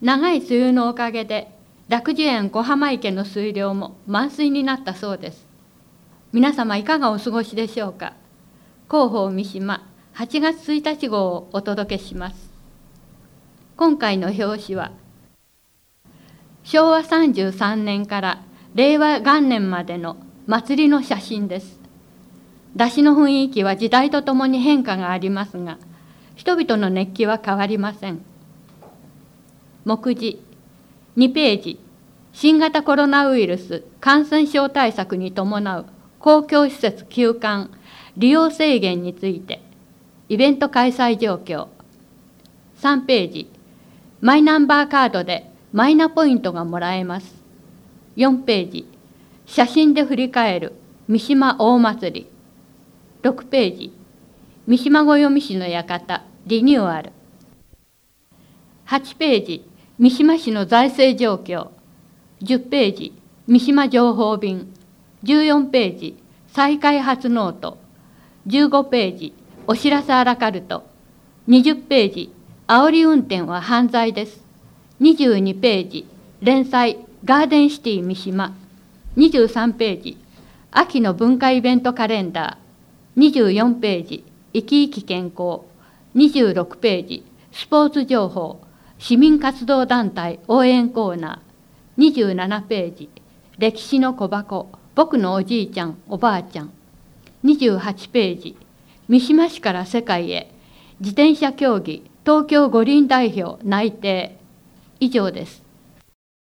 長い梅雨のおかげで楽寿園小浜池の水量も満水になったそうです。皆様いかがお過ごしでしょうか。広報三島8月1日号をお届けします。今回の表紙は昭和33年から令和元年までの祭りの写真です。出しの雰囲気は時代とともに変化がありますが、人々の熱気は変わりません。目次2ページ、新型コロナウイルス感染症対策に伴う公共施設休館利用制限について、イベント開催状況。3ページ、マイナンバーカードでマイナポイントがもらえます。4ページ、写真で振り返る三島大祭り。6ページ、三島暦師の館リニューアル。8ページ、三島市の財政状況。10ページ、三島情報便。14ページ、再開発ノート。15ページ、お知らせアラカルト。20ページ、煽り運転は犯罪です。22ページ、連載ガーデンシティ三島。23ページ、秋の文化イベントカレンダー。24ページ、生き生き健康。26ページ、スポーツ情報。市民活動団体応援コーナー。27ページ、歴史の小箱、僕のおじいちゃん、おばあちゃん。28ページ、三島市から世界へ、自転車競技、東京五輪代表内定。以上です。